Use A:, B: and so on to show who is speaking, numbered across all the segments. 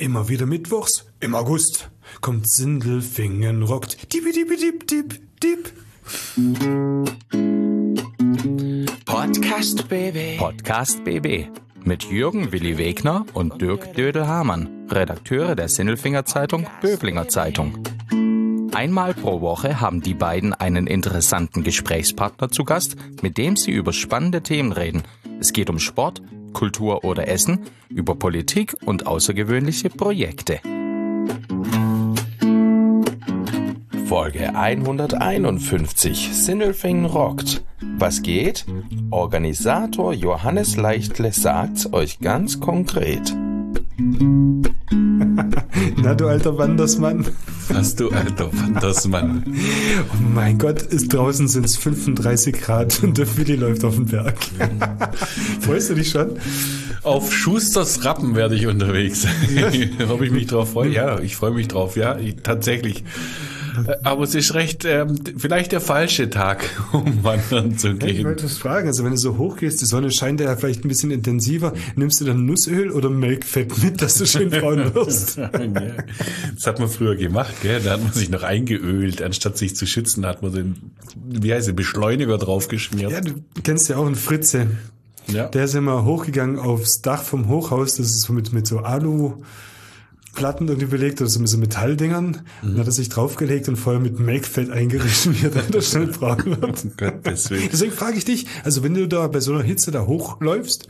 A: Immer wieder mittwochs im August kommt Sindelfingen rockt. Dip, dip, dip, dip, dip.
B: Podcast BB.
C: Podcast BB. Mit Jürgen Willi Wegner und Dirk Dödel-Hamann, Redakteure der Sindelfinger Zeitung Böblinger Zeitung. Einmal pro Woche haben die beiden einen interessanten Gesprächspartner zu Gast, mit dem sie über spannende Themen reden. Es geht um Sport, Kultur oder Essen, über Politik und außergewöhnliche Projekte. Folge 151. Sindelfingen rockt. Was geht? Organisator Johannes Leichtle sagt's euch ganz konkret.
A: Na, du alter Wandersmann.
D: Was, du alter Wandersmann.
A: Oh mein Gott, draußen sind es 35 Grad und der Willi läuft auf den Berg. Freust du dich schon?
D: Auf Schusters Rappen werde ich unterwegs. Ob ich mich drauf freue? Ja, ich freue mich drauf. Ja, tatsächlich. Aber es ist recht, vielleicht der falsche Tag, um wandern zu gehen.
A: Ich wollte das fragen, also wenn du so hoch gehst, die Sonne scheint ja vielleicht ein bisschen intensiver, nimmst du dann Nussöl oder Melkfett mit, dass du schön braun wirst?
D: Ja, das hat man früher gemacht, gell? Da hat man sich noch eingeölt, anstatt sich zu schützen, hat man den, Beschleuniger draufgeschmiert.
A: Ja, du kennst ja auch einen Fritze.
D: Ja.
A: Der ist immer hochgegangen aufs Dach vom Hochhaus, das ist so mit so Aluplatten irgendwie belegt oder so mit so Metalldingern. Dann hat er sich draufgelegt und vorher mit Melkfett eingerissen, wie er dann schnell braun wird. Deswegen frage ich dich, also wenn du da bei so einer Hitze da hochläufst.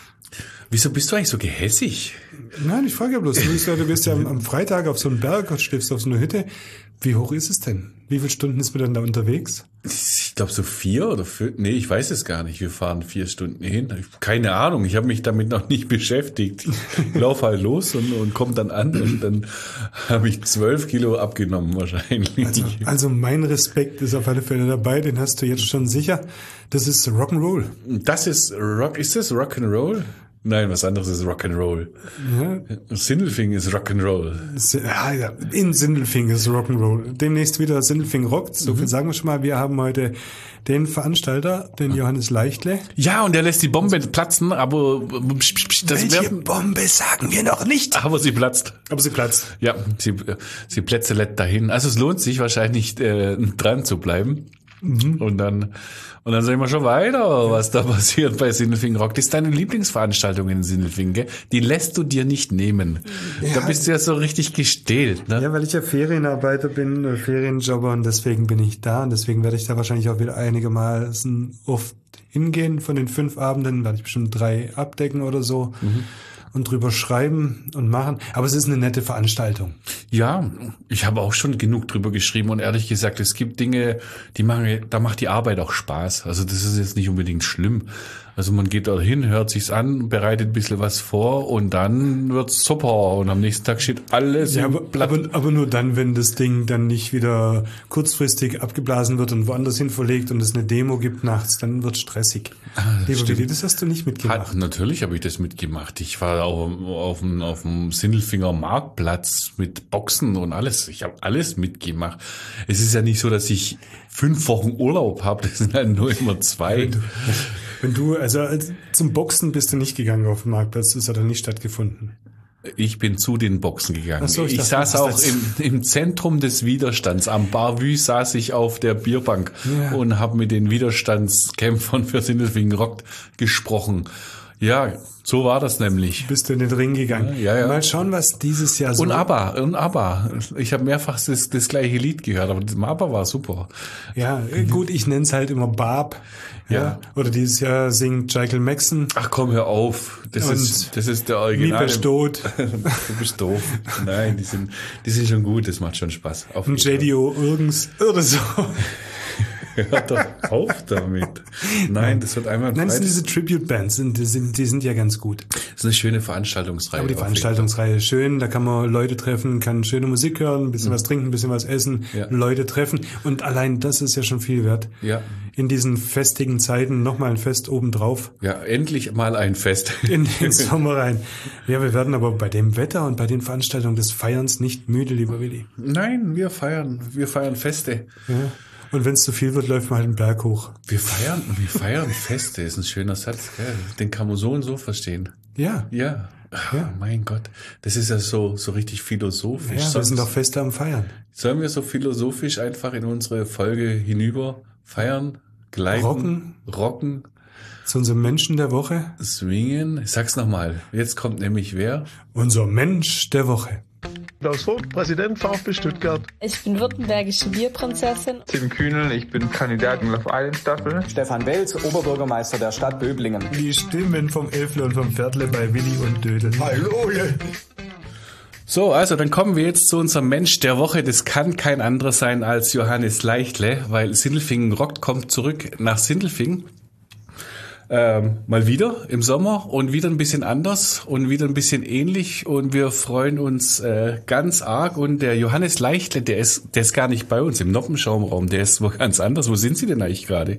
D: Wieso bist du eigentlich so gehässig?
A: Nein, ich frage ja bloß. Du bist ja am Freitag auf so einem Berg und schläfst auf so einer Hütte. Wie hoch ist es denn? Wie viele Stunden ist man dann da unterwegs?
D: Ich glaube so 4 oder 5. Nee, ich weiß es gar nicht. Wir fahren 4 Stunden hin. Keine Ahnung. Ich habe mich damit noch nicht beschäftigt. Ich laufe halt los und komme dann an und dann habe ich 12 Kilo abgenommen wahrscheinlich.
A: Also mein Respekt ist auf alle Fälle dabei. Den hast du jetzt schon sicher. Das ist Rock'n'Roll.
D: Das ist Rock. Ist das Rock'n'Roll? Nein, was anderes ist Rock'n'Roll. Ja. Sindelfingen ist Rock'n'Roll.
A: Ja, in Sindelfingen ist Rock'n'Roll. Demnächst wieder Sindelfingen rockt. So viel sagen wir schon mal. Wir haben heute den Veranstalter, den Johannes Leichtle.
D: Ja, und der lässt die Bombe platzen, aber
A: welche Bombe sagen wir noch nicht?
D: Aber sie platzt. Ja, sie plätzelet dahin. Also es lohnt sich wahrscheinlich dran zu bleiben. Und dann sehen wir schon weiter, was da passiert bei Sindelfingen Rock. Das ist deine Lieblingsveranstaltung in Sindelfingen, gell? Die lässt du dir nicht nehmen. Ja. Da bist du ja so richtig gestählt, ne?
A: Ja, weil ich ja Ferienarbeiter bin, Ferienjobber und deswegen bin ich da und deswegen werde ich da wahrscheinlich auch wieder einigermaßen oft hingehen. Von den 5 Abenden werde ich bestimmt 3 abdecken oder so. Und drüber schreiben und machen. Aber es ist eine nette Veranstaltung.
D: Ja, ich habe auch schon genug drüber geschrieben und ehrlich gesagt, es gibt Dinge, da macht die Arbeit auch Spaß. Also das ist jetzt nicht unbedingt schlimm. Also man geht da hin, hört sich's an, bereitet ein bisschen was vor und dann wird's super und am nächsten Tag steht alles
A: im Blatt. Aber nur dann, wenn das Ding dann nicht wieder kurzfristig abgeblasen wird und woanders hin verlegt und es eine Demo gibt nachts, dann wird's stressig. Lieber Willi, das hast du nicht mitgemacht.
D: Natürlich habe ich das mitgemacht. Ich war auch auf dem Sindelfinger Marktplatz mit Boxen und alles. Ich habe alles mitgemacht. Es ist ja nicht so, dass ich 5 Wochen Urlaub habe. Das sind halt nur immer 2.
A: Also zum Boxen bist du nicht gegangen auf dem Marktplatz, das hat dann nicht stattgefunden.
D: Ich bin zu den Boxen gegangen.
A: So,
D: ich saß auch im Zentrum des Widerstands. Am Bar-Vue saß ich auf der Bierbank und habe mit den Widerstandskämpfern für Sindelfingen rockt gesprochen. Ja, so war das nämlich.
A: Bist du in den Ring gegangen?
D: Ja.
A: Mal schauen, was dieses Jahr so...
D: Und ABBA. Ich habe mehrfach das gleiche Lied gehört, aber das ABBA war super.
A: Ja, gut, ich nenne es halt immer Barb. Ja. Oder dieses Jahr singt Michael Maxon.
D: Ach komm, hör auf. Das ist der Original.
A: Miep ist tot.
D: Du bist doof. Nein, die sind schon gut, das macht schon Spaß.
A: Und JDO Irgens oder so.
D: Hört doch auf damit. Nein, das wird einmal...
A: Nein, das sind diese Tribute-Bands, die sind ja ganz gut.
D: Das ist eine schöne Veranstaltungsreihe.
A: Aber die Veranstaltungsreihe ist schön, da kann man Leute treffen, kann schöne Musik hören, ein bisschen was trinken, ein bisschen was essen, Leute treffen. Und allein das ist ja schon viel wert.
D: Ja.
A: In diesen festigen Zeiten nochmal ein Fest obendrauf.
D: Ja, endlich mal ein Fest.
A: In den Sommer rein. Ja, wir werden aber bei dem Wetter und bei den Veranstaltungen des Feierns nicht müde, lieber Willi.
D: Nein, wir feiern Feste.
A: Ja. Und wenn es zu viel wird, läuft man halt den Berg hoch.
D: Wir feiern Feste, ist ein schöner Satz, gell? Den kann man so und so verstehen.
A: Ja.
D: Ja. Ja. Mein Gott, das ist ja so richtig philosophisch.
A: Ja, wir sind doch fest am Feiern.
D: Sollen wir so philosophisch einfach in unsere Folge hinüber feiern, gleiten, rocken?
A: Zu unserem Menschen der Woche.
D: Swingen. Ich sag's nochmal. Jetzt kommt nämlich wer?
A: Unser Mensch der Woche.
B: Klaus Vogt, Präsident VfB Stuttgart.
E: Ich bin württembergische Bierprinzessin.
F: Tim Kühnel, ich bin Kandidat in Love Island Staffel.
G: Stefan Welz, Oberbürgermeister der Stadt Böblingen.
A: Die Stimmen vom Elfle und vom Pferdle bei Willi und Dödel. Hallo!
D: So, also dann kommen wir jetzt zu unserem Mensch der Woche. Das kann kein anderer sein als Johannes Leichtle, weil Sindelfingen rockt kommt zurück nach Sindelfingen. Mal wieder im Sommer und wieder ein bisschen anders und wieder ein bisschen ähnlich und wir freuen uns ganz arg und der Johannes Leichtle, der ist gar nicht bei uns im Noppenschaumraum, der ist wo ganz anders. Wo sind Sie denn eigentlich gerade?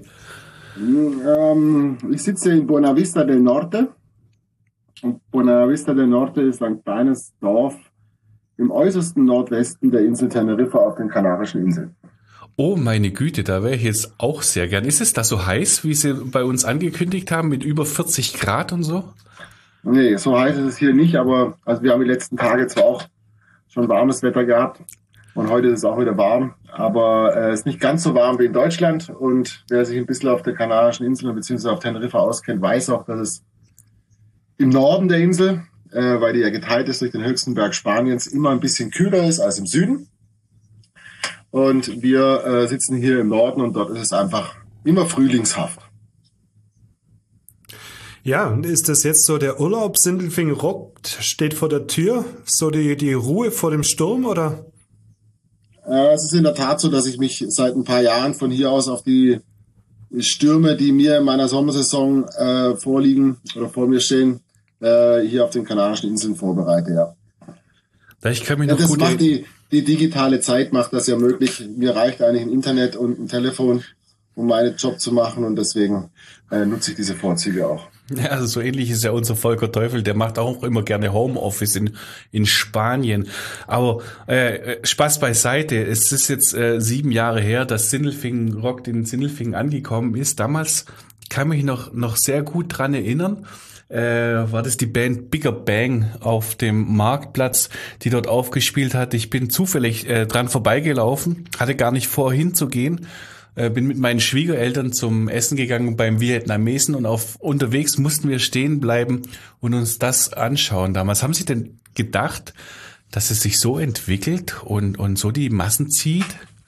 H: Ich sitze in Buenavista del Norte und Buenavista del Norte ist ein kleines Dorf im äußersten Nordwesten der Insel Teneriffa auf den Kanarischen Inseln.
D: Oh, meine Güte, da wäre ich jetzt auch sehr gern. Ist es da so heiß, wie Sie bei uns angekündigt haben, mit über 40 Grad und so?
H: Nee, so heiß ist es hier nicht, aber also wir haben die letzten Tage zwar auch schon warmes Wetter gehabt und heute ist es auch wieder warm, aber es ist nicht ganz so warm wie in Deutschland und wer sich ein bisschen auf der Kanarischen Insel bzw. auf Teneriffa auskennt, weiß auch, dass es im Norden der Insel, weil die ja geteilt ist durch den höchsten Berg Spaniens, immer ein bisschen kühler ist als im Süden. Und wir sitzen hier im Norden und dort ist es einfach immer frühlingshaft.
A: Ja, und ist das jetzt so der Urlaub, Sindelfingen rockt, steht vor der Tür, so die Ruhe vor dem Sturm, oder?
H: Es ist in der Tat so, dass ich mich seit ein paar Jahren von hier aus auf die Stürme, die mir in meiner Sommersaison vorliegen oder vor mir stehen, hier auf den Kanarischen Inseln vorbereite, ja.
D: Ich kann mich noch gut
H: macht die digitale Zeit macht das ja möglich. Mir reicht eigentlich ein Internet und ein Telefon, um meinen Job zu machen und deswegen nutze ich diese Vorzüge auch.
D: Ja, also so ähnlich ist ja unser Volker Teufel, der macht auch immer gerne Homeoffice in Spanien. Aber Spaß beiseite, es ist jetzt 7 Jahre her, dass Sindelfingen rockt in Sindelfingen angekommen ist. Damals kann mich noch sehr gut dran erinnern. War das die Band Bigger Bang auf dem Marktplatz, die dort aufgespielt hat. Ich bin zufällig dran vorbeigelaufen, hatte gar nicht vor hinzugehen, bin mit meinen Schwiegereltern zum Essen gegangen beim Vietnamesen und unterwegs mussten wir stehen bleiben und uns das anschauen. Damals haben Sie denn gedacht, dass es sich so entwickelt und so die Massen zieht?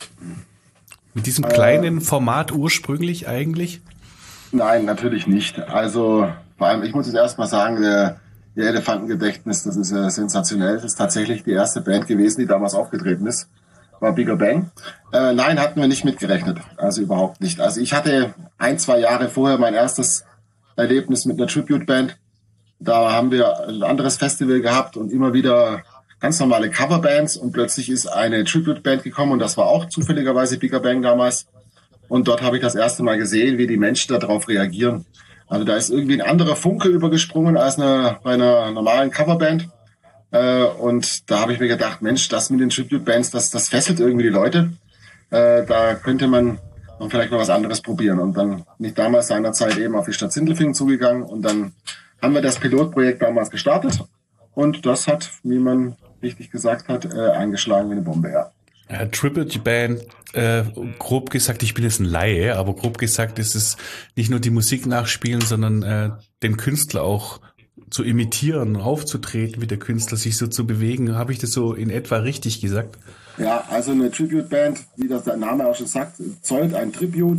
D: Mit diesem kleinen Format ursprünglich eigentlich?
H: Nein, natürlich nicht. Also vor allem, ich muss jetzt erst mal sagen, der Elefantengedächtnis, das ist ja sensationell. Das ist tatsächlich die erste Band gewesen, die damals aufgetreten ist. War Bigger Bang. Nein, hatten wir nicht mitgerechnet. Also überhaupt nicht. Also ich hatte 1-2 Jahre vorher mein erstes Erlebnis mit einer Tribute-Band. Da haben wir ein anderes Festival gehabt und immer wieder ganz normale Coverbands und plötzlich ist eine Tribute-Band gekommen und das war auch zufälligerweise Bigger Bang damals. Und dort habe ich das erste Mal gesehen, wie die Menschen darauf reagieren. Also da ist irgendwie ein anderer Funke übergesprungen als bei einer normalen Coverband. Und da habe ich mir gedacht, Mensch, das mit den Tribute-Bands, das fesselt irgendwie die Leute. Da könnte man vielleicht mal was anderes probieren. Und dann bin ich damals seinerzeit eben auf die Stadt Sindelfingen zugegangen. Und dann haben wir das Pilotprojekt damals gestartet. Und das hat, wie man richtig gesagt hat, eingeschlagen wie eine Bombe, ja.
D: Tribute Band, grob gesagt, ich bin jetzt ein Laie, aber grob gesagt ist es nicht nur die Musik nachspielen, sondern den Künstler auch zu imitieren, aufzutreten, wie der Künstler sich so zu bewegen. Habe ich das so in etwa richtig gesagt?
H: Ja, also eine Tribute Band, wie das der Name auch schon sagt, zollt ein Tribut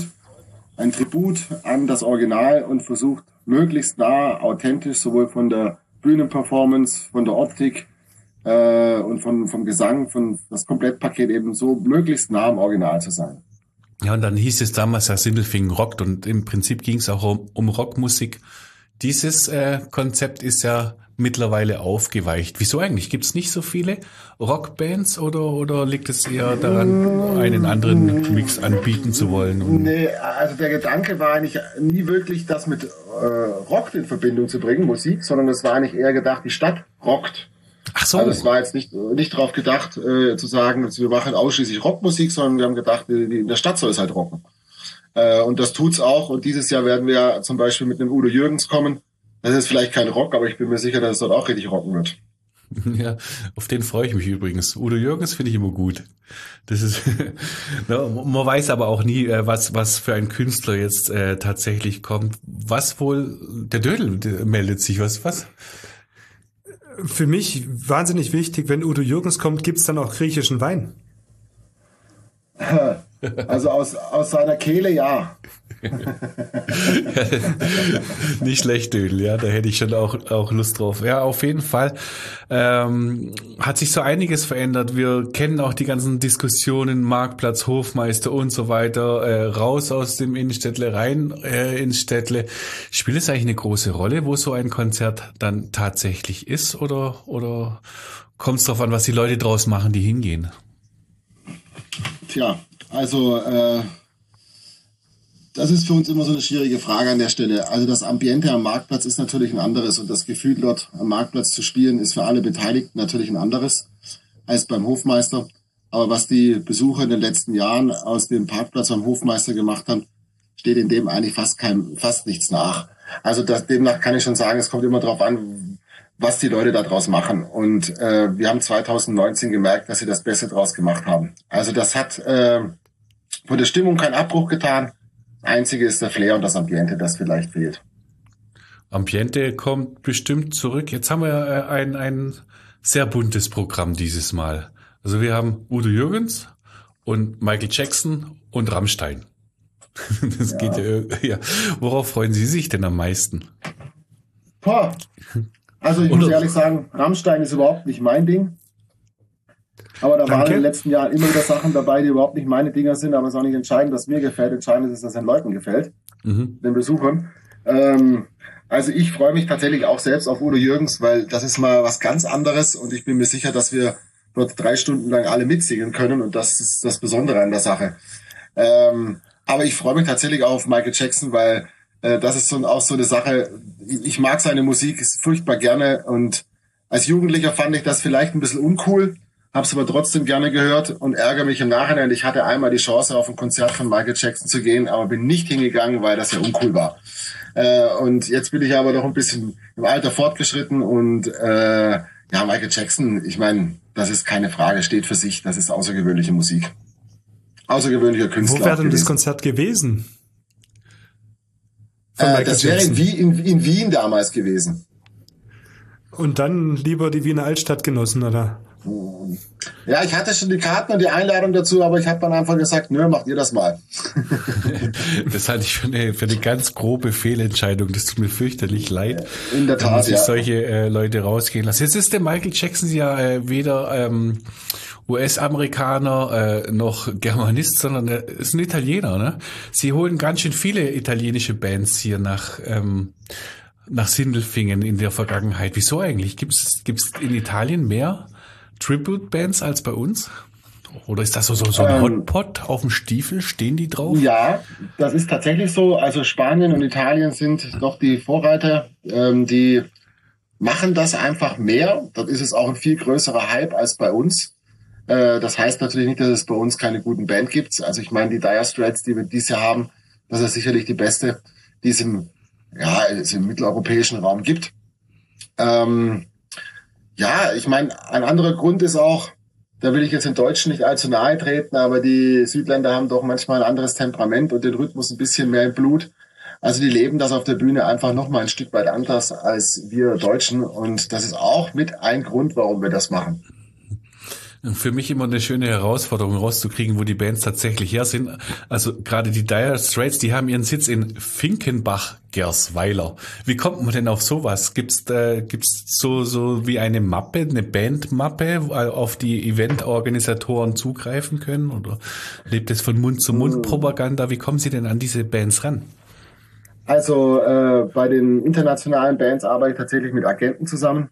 H: an das Original und versucht möglichst nah, authentisch, sowohl von der Bühnenperformance, von der Optik, und vom Gesang, von das Komplettpaket eben so möglichst nah am Original zu sein.
D: Ja, und dann hieß es damals ja Sindelfingen rockt und im Prinzip ging es auch um Rockmusik. Dieses Konzept ist ja mittlerweile aufgeweicht. Wieso eigentlich? Gibt es nicht so viele Rockbands oder liegt es eher daran, einen anderen Mix anbieten zu wollen?
H: Nee, also der Gedanke war eigentlich nie wirklich, das mit Rock in Verbindung zu bringen, Musik, sondern es war eigentlich eher gedacht, die Stadt rockt.
D: Ach so.
H: Also es war jetzt nicht darauf gedacht, zu sagen, also wir machen ausschließlich Rockmusik, sondern wir haben gedacht, in der Stadt soll es halt rocken. Und das tut's auch. Und dieses Jahr werden wir zum Beispiel mit einem Udo Jürgens kommen, Das ist vielleicht kein Rock, aber ich bin mir sicher, dass es dort auch richtig rocken wird.
D: Ja, auf den freue ich mich übrigens. Udo Jürgens finde ich immer gut. Das ist, man weiß aber auch nie, was für ein Künstler jetzt tatsächlich kommt. Was wohl, der Dödel meldet sich, was?
A: Für mich wahnsinnig wichtig, wenn Udo Jürgens kommt, gibt's dann auch griechischen Wein.
H: Also aus seiner Kehle, ja.
D: Nicht schlecht, Dödel, ja, da hätte ich schon auch Lust drauf. Ja, auf jeden Fall hat sich so einiges verändert. Wir kennen auch die ganzen Diskussionen, Marktplatz, Hofmeister und so weiter, raus aus dem Innenstädtle, rein ins Städtle. Spielt es eigentlich eine große Rolle, wo so ein Konzert dann tatsächlich ist, oder kommt es darauf an, was die Leute draus machen, die hingehen?
H: Tja, also das ist für uns immer so eine schwierige Frage an der Stelle. Also das Ambiente am Marktplatz ist natürlich ein anderes und das Gefühl, dort am Marktplatz zu spielen, ist für alle Beteiligten natürlich ein anderes als beim Hofmeister. Aber was die Besucher in den letzten Jahren aus dem Parkplatz am Hofmeister gemacht haben, steht in dem eigentlich fast nichts nach. Also demnach kann ich schon sagen, es kommt immer darauf an, was die Leute da draus machen. Und wir haben 2019 gemerkt, dass sie das Beste draus gemacht haben. Also das hat von der Stimmung keinen Abbruch getan. Einzige ist der Flair und das Ambiente, das vielleicht fehlt.
D: Ambiente kommt bestimmt zurück. Jetzt haben wir ein sehr buntes Programm dieses Mal. Also wir haben Udo Jürgens und Michael Jackson und Rammstein. Das geht ja. Worauf freuen Sie sich denn am meisten?
H: Also ich muss ehrlich sagen, Rammstein ist überhaupt nicht mein Ding. Aber da waren in den letzten Jahren immer wieder Sachen dabei, die überhaupt nicht meine Dinger sind, aber es ist auch nicht entscheidend, dass mir gefällt. Entscheidend ist, dass es den Leuten gefällt, den Besuchern. Also ich freue mich tatsächlich auch selbst auf Udo Jürgens, weil das ist mal was ganz anderes und ich bin mir sicher, dass wir dort 3 Stunden lang alle mitsingen können und das ist das Besondere an der Sache. Aber ich freue mich tatsächlich auch auf Michael Jackson, weil das ist auch so eine Sache, ich mag seine Musik furchtbar gerne und als Jugendlicher fand ich das vielleicht ein bisschen uncool, habe es aber trotzdem gerne gehört und ärgere mich im Nachhinein. Ich hatte einmal die Chance, auf ein Konzert von Michael Jackson zu gehen, aber bin nicht hingegangen, weil das ja uncool war. Und jetzt bin ich aber doch ein bisschen im Alter fortgeschritten und Michael Jackson, ich meine, das ist keine Frage, steht für sich, das ist außergewöhnliche Musik. Außergewöhnlicher Künstler.
A: Wo wäre denn das Konzert gewesen?
H: Das wäre in Wien damals gewesen.
A: Und dann lieber die Wiener Altstadt genossen, oder?
H: Ja, ich hatte schon die Karten und die Einladung dazu, aber ich habe dann einfach gesagt, nö, macht ihr das mal.
D: Das halte ich für eine ganz grobe Fehlentscheidung. Das tut mir fürchterlich leid.
H: In der Tat,
D: muss ich solche Leute rausgehen lassen. Jetzt ist der Michael Jackson ja weder US-Amerikaner noch Germanist, sondern er ist ein Italiener. Ne? Sie holen ganz schön viele italienische Bands hier nach Sindelfingen in der Vergangenheit. Wieso eigentlich? Gibt's in Italien mehr Tribute-Bands als bei uns? Oder ist das so ein Hotpot auf dem Stiefel? Stehen die drauf?
H: Ja, das ist tatsächlich so. Also Spanien und Italien sind doch die Vorreiter. Die machen das einfach mehr. Dort ist es auch ein viel größerer Hype als bei uns. Das heißt natürlich nicht, dass es bei uns keine guten Band gibt. Also ich meine, die Dire Straits, die wir dieses Jahr haben, das ist sicherlich die beste, die es im mitteleuropäischen Raum gibt. Ich meine, ein anderer Grund ist auch, da will ich jetzt den Deutschen nicht allzu nahe treten, aber die Südländer haben doch manchmal ein anderes Temperament und den Rhythmus ein bisschen mehr im Blut. Also die leben das auf der Bühne einfach noch mal ein Stück weit anders als wir Deutschen und das ist auch mit ein Grund, warum wir das machen.
D: Für mich immer eine schöne Herausforderung rauszukriegen, wo die Bands tatsächlich her sind. Also gerade die Dire Straits, die haben ihren Sitz in Finkenbach-Gersweiler. Wie kommt man denn auf sowas? Gibt's so wie eine Mappe, eine Bandmappe, auf die Eventorganisatoren zugreifen können? Oder lebt es von Mund-zu-Mund-Propaganda? Wie kommen Sie denn an diese Bands ran?
H: Also bei den internationalen Bands arbeite ich tatsächlich mit Agenten zusammen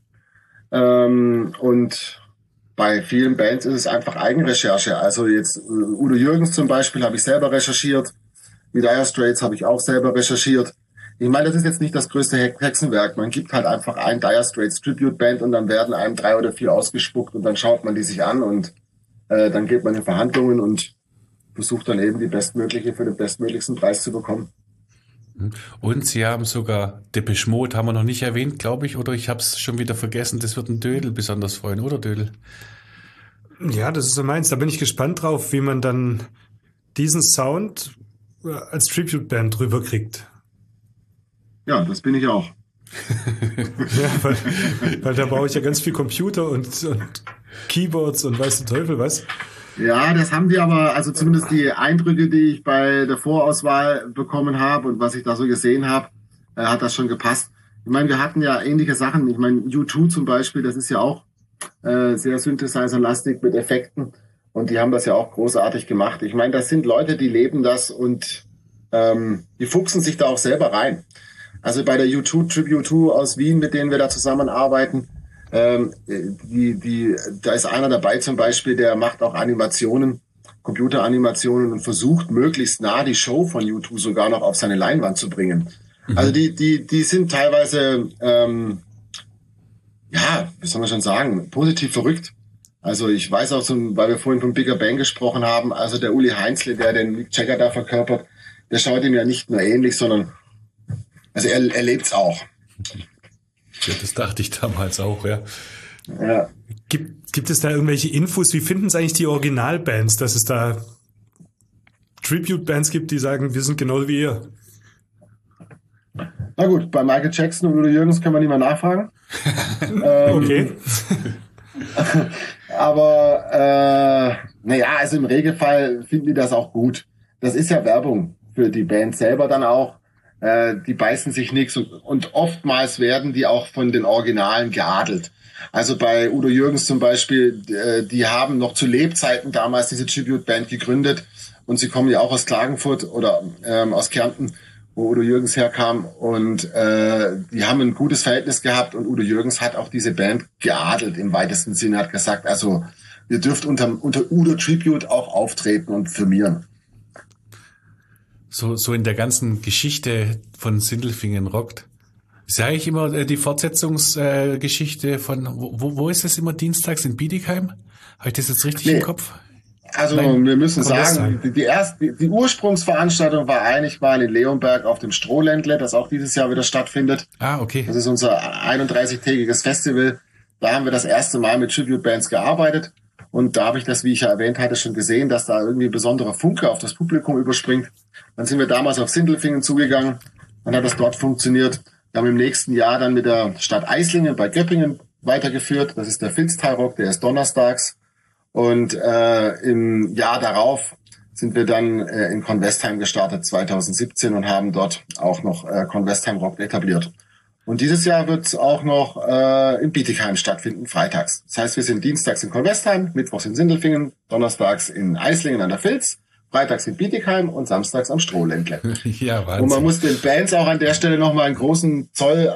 H: und bei vielen Bands ist es einfach Eigenrecherche. Also jetzt Udo Jürgens zum Beispiel habe ich selber recherchiert. Die Dire Straits habe ich auch selber recherchiert. Ich meine, das ist jetzt nicht das größte Hexenwerk. Man gibt halt einfach ein Dire Straits Tribute Band und dann werden einem 3 oder 4 ausgespuckt und dann schaut man die sich an und dann geht man in Verhandlungen und versucht dann eben die bestmögliche für den bestmöglichsten Preis zu bekommen.
D: Und Sie haben sogar Depeche Mode, haben wir noch nicht erwähnt, glaube ich, oder ich habe es schon wieder vergessen, das wird ein Dödel besonders freuen, oder Dödel?
A: Ja, das ist so meins. Da bin ich gespannt drauf, wie man dann diesen Sound als Tribute-Band drüber kriegt.
H: Ja, das bin ich auch.
A: Ja, weil da brauche ich ja ganz viel Computer und Keyboards und weiß der Teufel was.
H: Ja, das haben die aber, also zumindest die Eindrücke, die ich bei der Vorauswahl bekommen habe und was ich da so gesehen habe, hat das schon gepasst. Ich meine, wir hatten ja ähnliche Sachen. Ich meine, U2 zum Beispiel, das ist ja auch sehr Synthesizer-lastig mit Effekten und die haben das ja auch großartig gemacht. Ich meine, das sind Leute, die leben das und die fuchsen sich da auch selber rein. Also bei der U2 Tribute 2 aus Wien, mit denen wir da zusammenarbeiten, da ist einer dabei zum Beispiel, der macht auch Animationen, Computeranimationen und versucht möglichst nah die Show von U2 sogar noch auf seine Leinwand zu bringen. Also die sind teilweise, wie soll man schon sagen, positiv verrückt. Also ich weiß auch, weil wir vorhin von Bigger Bang gesprochen haben, also der Uli Heinzle, der den Mick Jagger da verkörpert, der schaut ihm ja nicht nur ähnlich, sondern also er lebt's auch.
D: Ja, das dachte ich damals auch, ja.
H: Ja.
A: Gibt es da irgendwelche Infos? Wie finden es eigentlich die Originalbands, dass es da Tribute-Bands gibt, die sagen, wir sind genau wie ihr?
H: Na gut, bei Michael Jackson und Udo Jürgens können wir nicht mehr nachfragen.
A: Okay.
H: Aber also im Regelfall finden die das auch gut. Das ist ja Werbung für die Band selber dann auch. Die beißen sich nichts und oftmals werden die auch von den Originalen geadelt. Also bei Udo Jürgens zum Beispiel, die haben noch zu Lebzeiten damals diese Tribute-Band gegründet und sie kommen ja auch aus Klagenfurt oder aus Kärnten, wo Udo Jürgens herkam und die haben ein gutes Verhältnis gehabt und Udo Jürgens hat auch diese Band geadelt im weitesten Sinne, hat gesagt, also ihr dürft unter Udo Tribute auch auftreten und firmieren.
D: So in der ganzen Geschichte von Sindelfingen rockt. Ist ja eigentlich immer die Fortsetzungsgeschichte von, wo ist es immer dienstags in Bietigheim? Habe ich das jetzt richtig im Kopf?
H: Also wir müssen sagen, die Ursprungsveranstaltung war eigentlich mal in Leonberg auf dem Strohländle, das auch dieses Jahr wieder stattfindet.
D: Ah, okay.
H: Das ist unser 31-tägiges Festival. Da haben wir das erste Mal mit Tribute-Bands gearbeitet. Und da habe ich das, wie ich ja erwähnt hatte, schon gesehen, dass da irgendwie ein besonderer Funke auf das Publikum überspringt. Dann sind wir damals auf Sindelfingen zugegangen. Dann hat das dort funktioniert. Wir haben im nächsten Jahr dann mit der Stadt Eislingen bei Göppingen weitergeführt. Das ist der Finsthalrock, der ist donnerstags. Und im Jahr darauf sind wir dann in Convestheim gestartet, 2017, und haben dort auch noch Convestheim Rock etabliert. Und dieses Jahr wird es auch noch in Bietigheim stattfinden, freitags. Das heißt, wir sind dienstags in Convestheim, mittwochs in Sindelfingen, donnerstags in Eislingen an der Filz, freitags in Bietigheim und samstags am Strohländle.
D: Ja, Wahnsinn.
H: Und man muss den Bands auch an der Stelle nochmal einen großes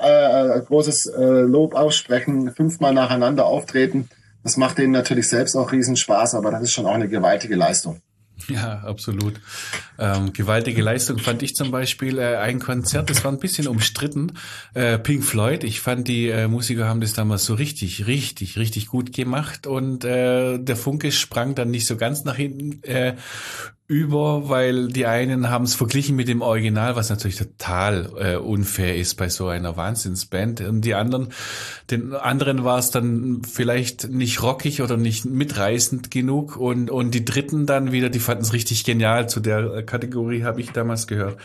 H: Lob aussprechen, 5-mal nacheinander auftreten. Das macht denen natürlich selbst auch Riesenspaß, aber das ist schon auch eine gewaltige Leistung.
D: Ja, absolut. Gewaltige Leistung fand ich zum Beispiel ein Konzert, das war ein bisschen umstritten, Pink Floyd. Ich fand, die Musiker haben das damals so richtig gut gemacht und der Funke sprang dann nicht so ganz nach hinten über, weil die einen haben es verglichen mit dem Original, was natürlich total unfair ist bei so einer Wahnsinnsband. Und den anderen war es dann vielleicht nicht rockig oder nicht mitreißend genug. Und die Dritten dann wieder, die fanden es richtig genial. Zu der Kategorie habe ich damals gehört.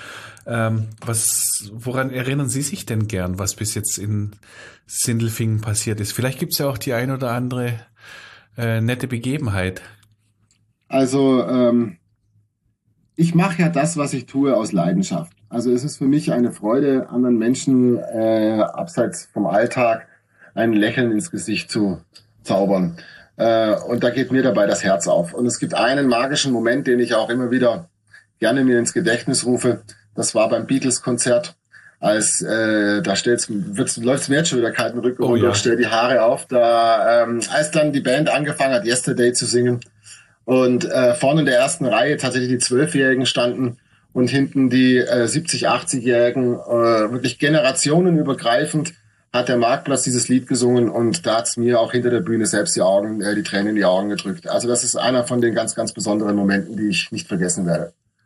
D: Woran erinnern Sie sich denn gern, was bis jetzt in Sindelfingen passiert ist? Vielleicht gibt es ja auch die ein oder andere nette Begebenheit.
H: Also ich mache ja das, was ich tue, aus Leidenschaft. Also es ist für mich eine Freude, anderen Menschen abseits vom Alltag ein Lächeln ins Gesicht zu zaubern. Und da geht mir dabei das Herz auf. Und es gibt einen magischen Moment, den ich auch immer wieder gerne mir ins Gedächtnis rufe. Das war beim Beatles-Konzert, als da läuft's mir jetzt schon wieder kalten Rücken runter, ja. Stell die Haare auf. Als dann die Band angefangen hat, Yesterday zu singen, und vorne in der ersten Reihe tatsächlich die 12-Jährigen standen und hinten die 70-, 80-Jährigen, wirklich generationenübergreifend hat der Marktplatz dieses Lied gesungen und da hat's mir auch hinter der Bühne selbst die Tränen in die Augen gedrückt. Also das ist einer von den ganz, ganz besonderen Momenten, die ich nicht vergessen werde.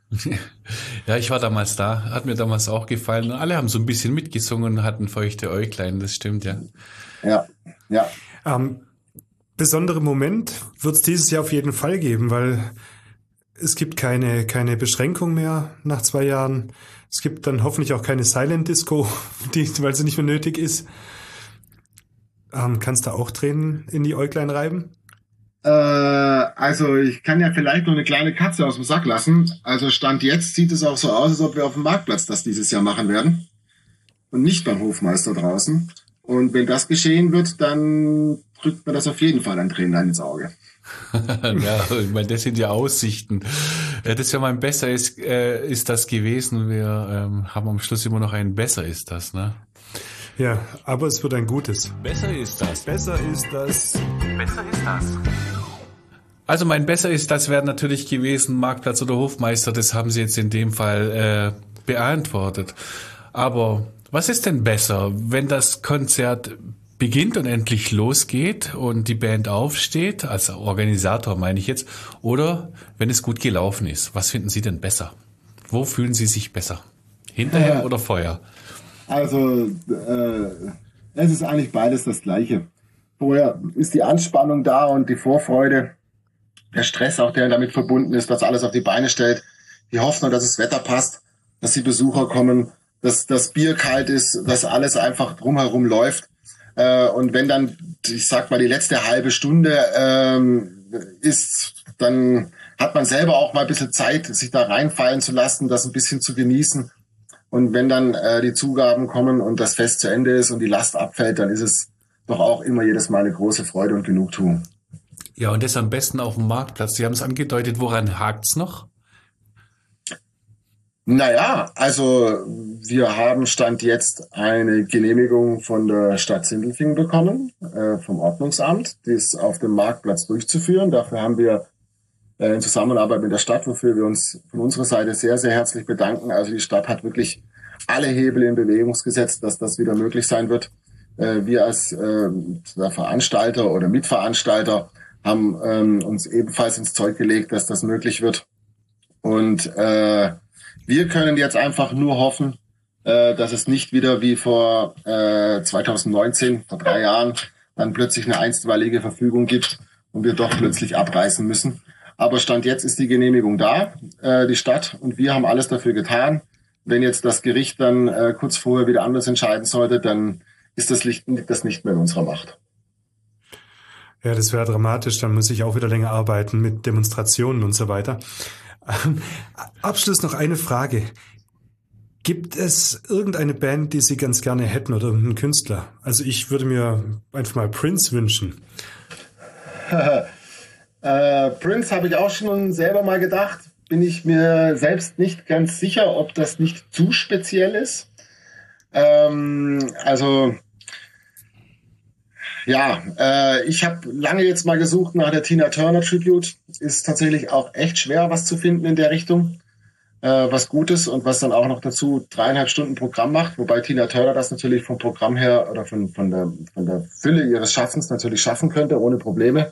D: Ja, ich war damals da, hat mir damals auch gefallen. Alle haben so ein bisschen mitgesungen und hatten feuchte Äuglein, das stimmt, ja.
H: Ja.
A: Besonderen Moment wird es dieses Jahr auf jeden Fall geben, weil es gibt keine Beschränkung mehr nach 2 Jahren. Es gibt dann hoffentlich auch keine Silent Disco, weil sie nicht mehr nötig ist. Kannst du auch Tränen in die Äuglein reiben?
H: Also ich kann ja vielleicht noch eine kleine Katze aus dem Sack lassen. Also Stand jetzt sieht es auch so aus, als ob wir auf dem Marktplatz das dieses Jahr machen werden und nicht beim Hofmeister draußen. Und wenn das geschehen wird, dann drückt mir das auf jeden Fall ein Tränlein ins Auge.
D: Ja, ich meine, das sind ja Aussichten. Das ja mein Besser ist das gewesen. Wir haben am Schluss immer noch ein Besser ist das, ne?
A: Ja, aber es wird ein gutes.
C: Besser ist das.
A: Besser ist das.
C: Besser ist das.
D: Also mein Besser ist das wäre natürlich gewesen, Marktplatz oder Hofmeister, das haben Sie jetzt in dem Fall beantwortet. Aber was ist denn besser, wenn das Konzert beginnt und endlich losgeht und die Band aufsteht, als Organisator meine ich jetzt, oder wenn es gut gelaufen ist? Was finden Sie denn besser? Wo fühlen Sie sich besser? Hinterher oder vorher?
H: Also es ist eigentlich beides das Gleiche. Vorher ist die Anspannung da und die Vorfreude, der Stress auch, der damit verbunden ist, dass alles auf die Beine stellt, die Hoffnung, dass das Wetter passt, dass die Besucher kommen, dass das Bier kalt ist, dass alles einfach drumherum läuft. Und wenn dann, ich sag mal, die letzte halbe Stunde ist, dann hat man selber auch mal ein bisschen Zeit, sich da reinfallen zu lassen, das ein bisschen zu genießen. Und wenn dann die Zugaben kommen und das Fest zu Ende ist und die Last abfällt, dann ist es doch auch immer jedes Mal eine große Freude und Genugtuung.
D: Ja, und das am besten auf dem Marktplatz. Sie haben es angedeutet, woran hakt's noch?
H: Naja, also wir haben Stand jetzt eine Genehmigung von der Stadt Sindelfingen bekommen, vom Ordnungsamt, dies auf dem Marktplatz durchzuführen. Dafür haben wir in Zusammenarbeit mit der Stadt, wofür wir uns von unserer Seite sehr, sehr herzlich bedanken. Also die Stadt hat wirklich alle Hebel in Bewegung gesetzt, dass das wieder möglich sein wird. Wir als Veranstalter oder Mitveranstalter haben uns ebenfalls ins Zeug gelegt, dass das möglich wird. Und wir können jetzt einfach nur hoffen, dass es nicht wieder wie vor 2019, vor 3 Jahren, dann plötzlich eine einstweilige Verfügung gibt und wir doch plötzlich abreißen müssen. Aber Stand jetzt ist die Genehmigung da, die Stadt, und wir haben alles dafür getan. Wenn jetzt das Gericht dann kurz vorher wieder anders entscheiden sollte, dann liegt das nicht mehr in unserer Macht.
A: Ja, das wäre dramatisch. Dann muss ich auch wieder länger arbeiten mit Demonstrationen und so weiter. Abschluss noch eine Frage. Gibt es irgendeine Band, die Sie ganz gerne hätten oder irgendeinen Künstler? Also ich würde mir einfach mal Prince wünschen.
H: Prince habe ich auch schon selber mal gedacht. Bin ich mir selbst nicht ganz sicher, ob das nicht zu speziell ist. Ich habe lange jetzt mal gesucht nach der Tina Turner Tribute. Ist tatsächlich auch echt schwer, was zu finden in der Richtung. Was Gutes und was dann auch noch dazu 3,5 Stunden Programm macht. Wobei Tina Turner das natürlich vom Programm her oder von der Fülle ihres Schaffens natürlich schaffen könnte, ohne Probleme.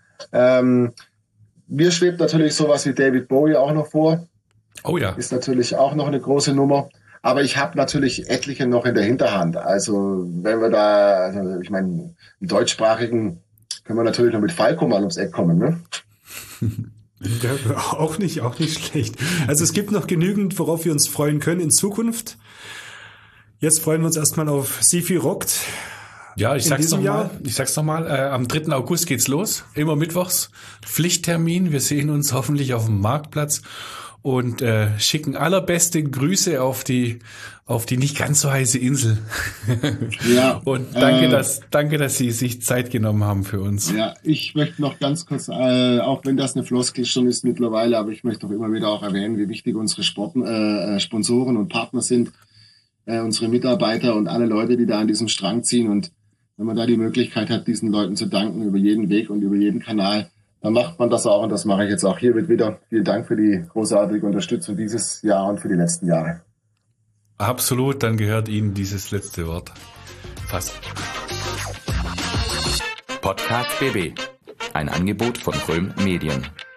H: Mir schwebt natürlich sowas wie David Bowie auch noch vor.
D: Oh ja.
H: Ist natürlich auch noch eine große Nummer. Aber ich habe natürlich etliche noch in der Hinterhand. Also wenn wir ich meine, im Deutschsprachigen können wir natürlich noch mit Falco mal ums Eck kommen, ne?
A: Ja, auch nicht schlecht. Also es gibt noch genügend, worauf wir uns freuen können in Zukunft. Jetzt freuen wir uns erstmal auf Sifi rockt.
D: Ja, ich sag's nochmal. Am 3. August geht's los. Immer mittwochs. Pflichttermin. Wir sehen uns hoffentlich auf dem Marktplatz und schicken allerbeste Grüße auf die nicht ganz so heiße Insel.
H: Ja.
D: Und danke, dass Sie sich Zeit genommen haben für uns.
H: Ja, ich möchte noch ganz kurz, auch wenn das eine Floskel schon ist mittlerweile, aber ich möchte doch immer wieder auch erwähnen, wie wichtig unsere Sponsoren und Partner sind, unsere Mitarbeiter und alle Leute, die da an diesem Strang ziehen. Und wenn man da die Möglichkeit hat, diesen Leuten zu danken über jeden Weg und über jeden Kanal, dann macht man das auch, und das mache ich jetzt auch hiermit wieder. Vielen Dank für die großartige Unterstützung dieses Jahr und für die letzten Jahre.
D: Absolut, dann gehört Ihnen dieses letzte Wort. Fast.
C: Podcast BB. Ein Angebot von Röhm Medien.